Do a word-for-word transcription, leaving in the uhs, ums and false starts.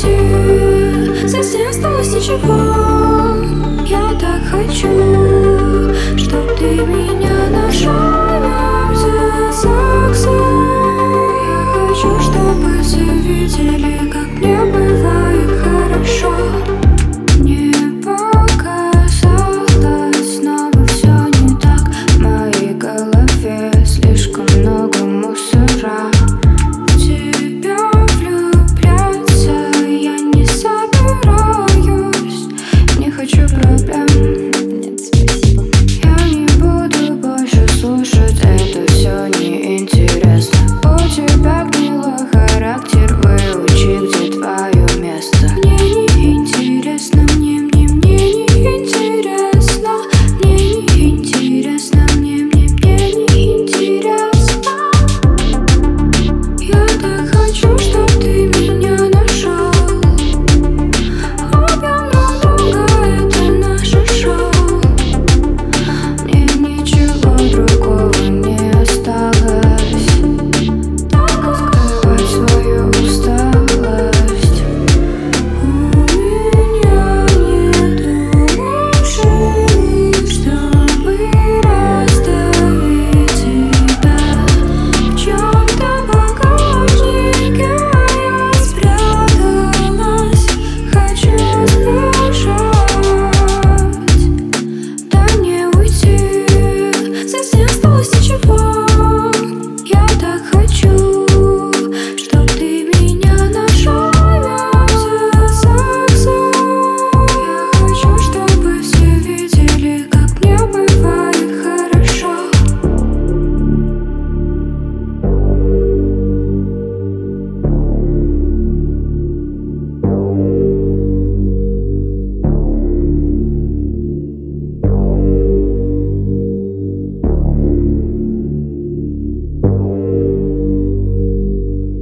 уйти, здесь не осталось ничего. Я так хочу, чтоб ты меня нашел нельзя секса. Я хочу, чтобы все видели, как мне бывает хорошо. Мне показалось, снова все не так. В моей голове слишком много мусора. В тебя влюбляться я не собираюсь. Не хочу проблем. Нет, спасибо. Я не буду больше слушать это все.